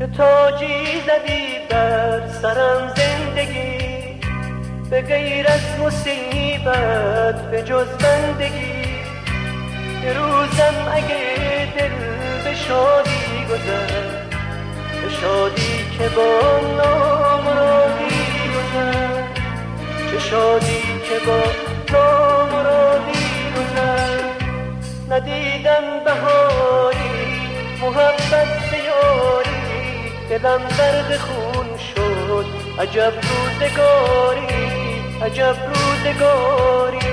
تاجی زدی بر سرم زندگی، به غیر از مصیبت به جز بندگی. یه روزم اگه دل به شادی گذشت، به شادی که با نامرادی گذشت، چه شادی که با نامرادی گذشت. ندیدم بهاری محبت بیاری، دلم درد خون شد عجب روزگاری، عجب روزگاری.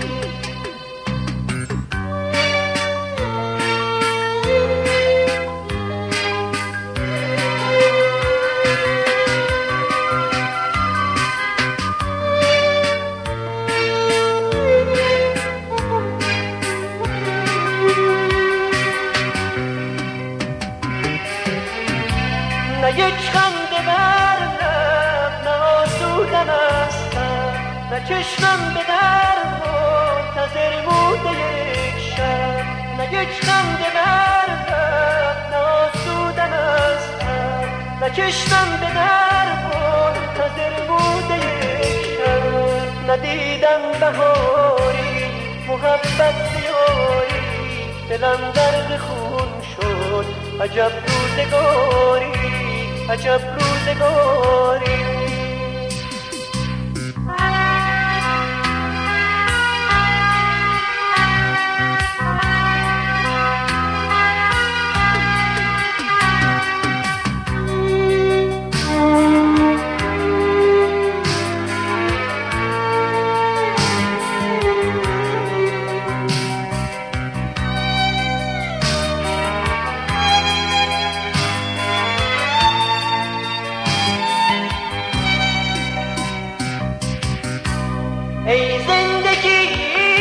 نه یک خنده بر لب، نه آسودم هستم، نه چشمم به در منتظر بوده یک شب. نه یک خنده بر لب، نه آسودم هستم، نه چشمم به در منتظر بوده یک شب. ندیدم بهاری محبت بیاری، دلم درد خون شد عجب روزگاری، عجب روزگاری. ای زندگی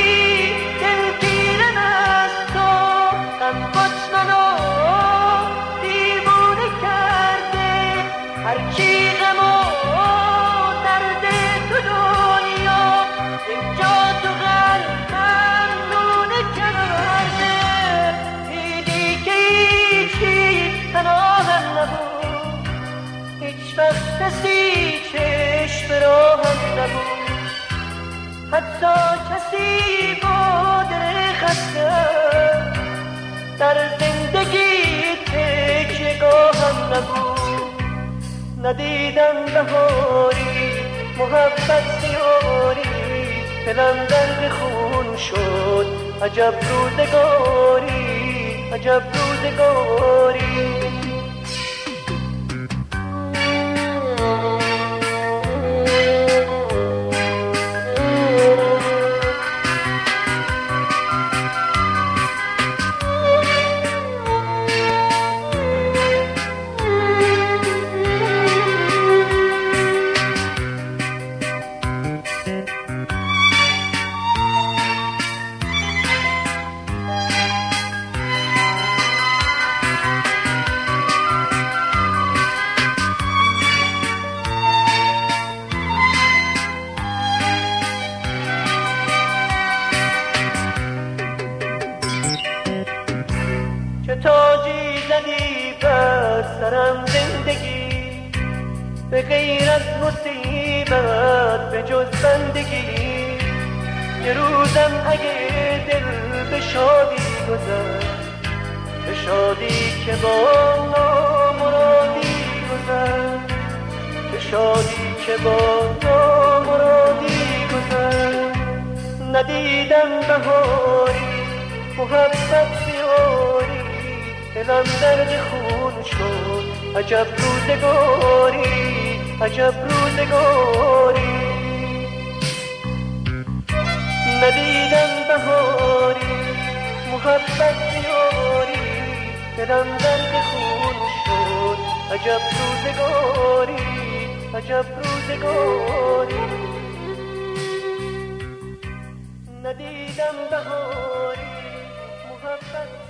دلگیرم از تو، غم منو دیوونه کرده. هر کی غم و درد تو دنیا، اینجا تو قلبم نونه کرده. دیدی که هیچی پناهم نبود، هیچ وقت کسی چشم به راهم نبود. حتی کسی با دل خسته در زندگی تکیه‌گاهم نبود. ندیدم بهاری محبت بیاری، دلم درد خون شد عجب روزگاری، عجب روزگاری. چه تاجی زدی بر سرم زندگی، به غیر از مصیبت به جز بندگی. یه روزم اگه دل به شادی گذشت، به شادی که با نامرادی گذشت، به شادی که با نامرادی گذشت. ندیدم بهاری محبت بیاری، دلم درد خون شد عجب روزگاری، عجب روزگاری. ندیدم بهاری محبت بیاری، دلم درد خون شد عجب روزگاری، عجب روزگاری. ندیدم بهاری محبت